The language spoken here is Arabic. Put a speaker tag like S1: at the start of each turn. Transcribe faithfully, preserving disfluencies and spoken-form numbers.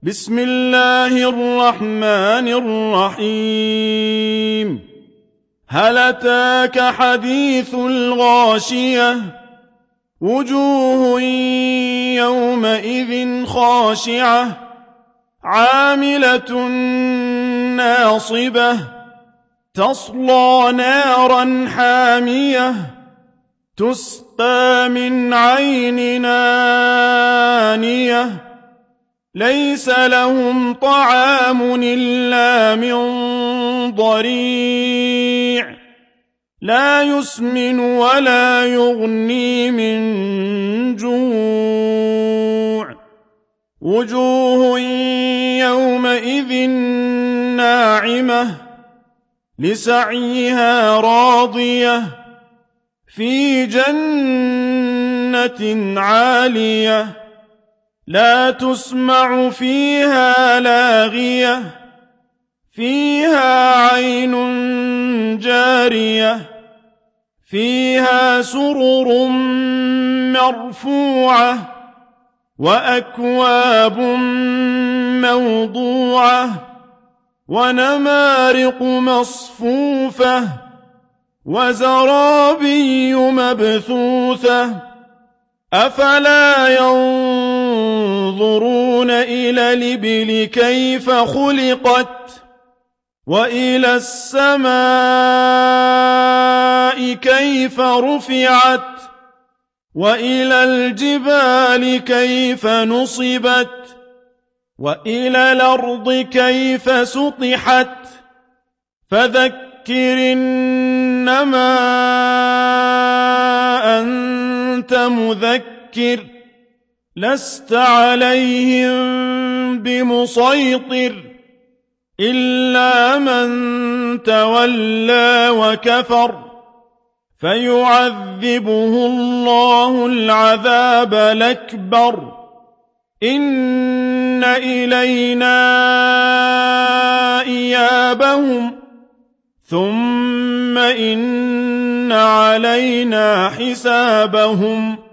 S1: بسم الله الرحمن الرحيم هل أتاك حديث الغاشية وجوه يومئذ خاشعة عاملة ناصبة تصلى نارا حامية تسقى من عين آنية ليس لهم طعام إلا من ضريع لا يسمن ولا يغني من جوع وجوه يومئذ ناعمة لسعيها راضية في جنة عالية لا تسمع فيها لاغية فيها عين جارية فيها سرر مرفوعة وأكواب موضوعة ونمارق مصفوفة وزرابي مبثوثة أفلا ينظرون إلى الإبل كيف خلقت وإلى السماء كيف رفعت وإلى الجبال كيف نصبت وإلى الأرض كيف سطحت فذكر إنما أنت مذكر لست عليهم بمسيطر إلا من تولى وكفر فيعذبه الله العذاب الأكبر إن إلينا إيابهم ثم إن علينا حسابهم